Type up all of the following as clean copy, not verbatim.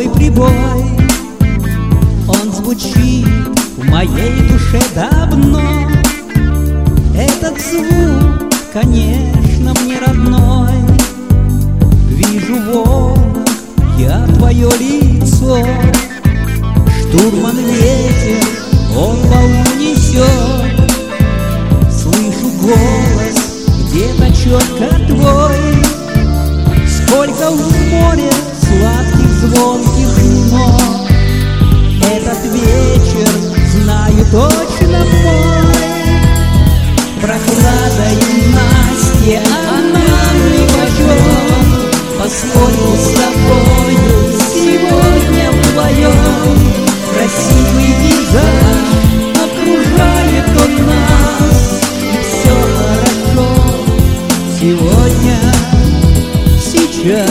Твой прибой, он звучит в моей душе давно. Этот звук, конечно, мне родной. Вижу в волнах я твое лицо. Штурман ветер, он волну несет. Слышу голос где-то четко твой. Сколько в море сладких звонких нот. Этот вечер, знаю, точно мой. Прохлада и Настя, она нипочем, поскольку с тобою сегодня вдвоем. Красивый пейзаж окружает он нас, и все хорошо сегодня, сейчас.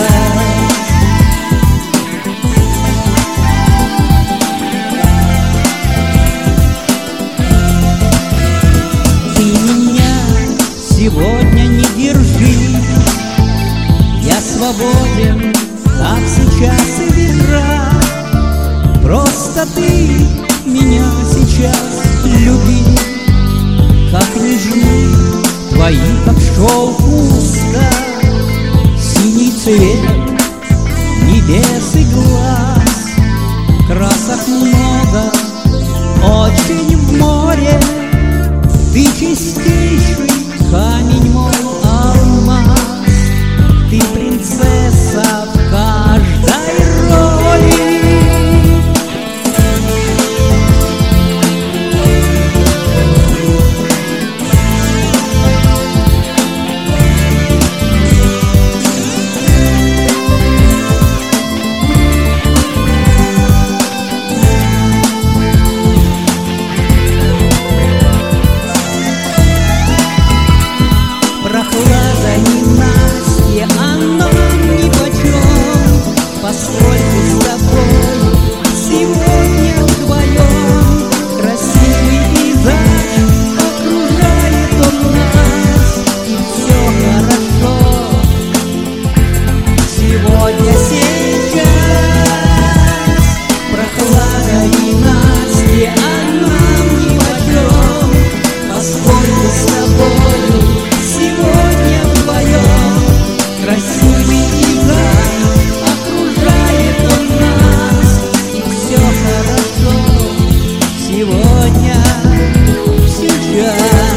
Сегодня не держи, я свободен, как сейчас и вера. Просто ты меня сейчас люби, как нежны твои, как шелк уста. Синий цвет небес и глаз, красок много, очень в море. Ты чистейший камень, мой алмаз, ты принцесса в каждой роли. Прохлада ненастья, она нипочем, поскольку с тобой сегодня вдвоем. Красивый пейзаж окружает он нас, и все хорошо сегодня, сейчас. Прохлада ненастья, она нипочем, поскольку с тобою сегодня вдвоем. Красивый пейзаж окружает он нас, и все хорошо сегодня, сейчас.